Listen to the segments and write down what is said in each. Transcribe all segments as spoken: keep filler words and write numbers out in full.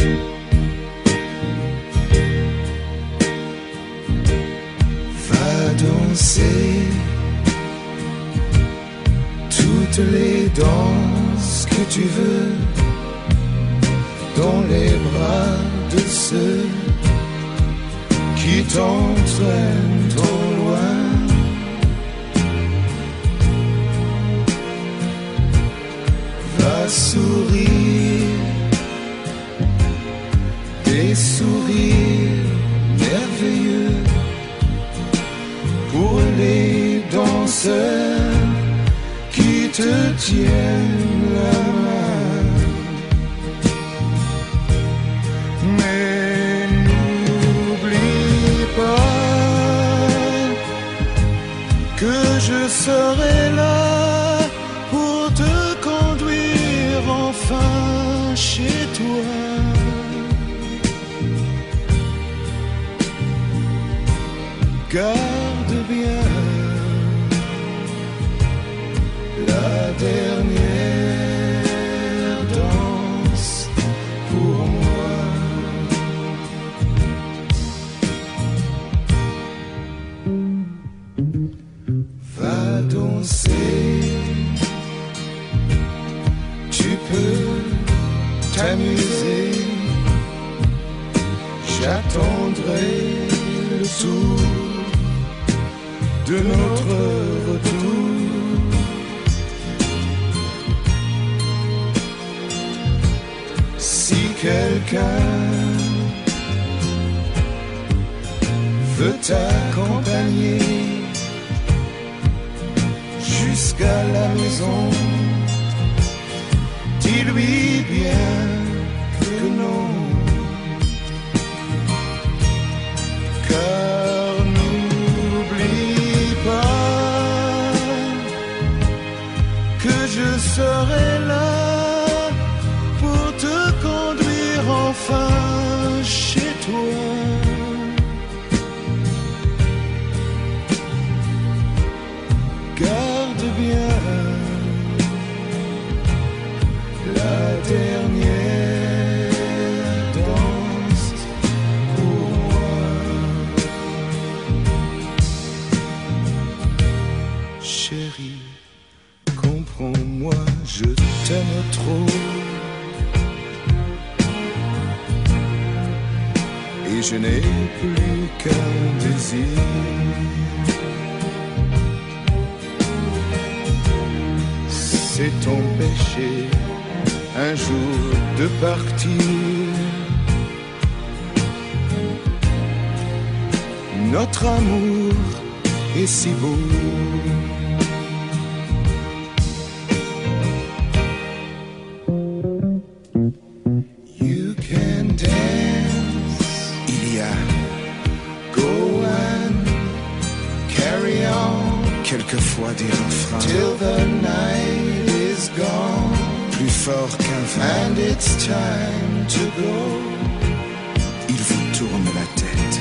Toutes les danses que tu veux dans les bras de ceux qui t'entraînent trop loin. Va sourire, des sourires merveilleux pour les danseurs qui te tiennent la main. Mais n'oublie pas que je serai là pour te conduire enfin chez toi. Garde bien la dernière danse pour moi. Va danser, tu peux t'amuser, j'attendrai le tour de notre retour. Si quelqu'un veut t'accompagner jusqu'à la maison, dis-lui bien que non. Car n'oublie pas que je serai là enfin chez toi. Garde bien la dernière danse pour moi. Chérie, comprends-moi, je t'aime trop. Et je n'ai plus qu'un désir, c'est ton péché un jour de partir. Notre amour est si beau. Quelquefois des refrains till the night is gone, plus fort qu'un vent, and it's time to go. Il vous tourne la tête.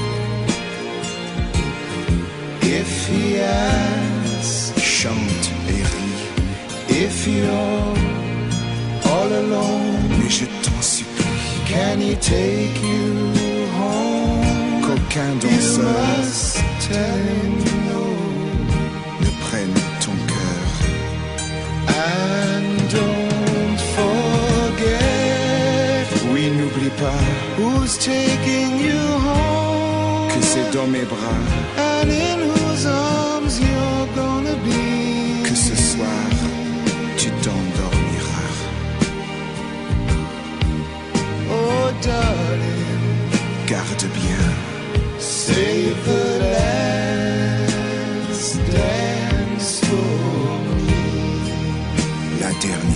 If he asks, chante et rit. If you're all alone, mais je t'en supplie, can he take you home? Qu'aucun danseur, you must tell him no. Prenne ton cœur. And don't forget, oui, n'oublie pas, who's taking you home, que c'est dans mes bras, and in whose arms you're gonna be, que ce soir tu t'endormiras. Oh darling, garde bien, save the last dance. La dernière.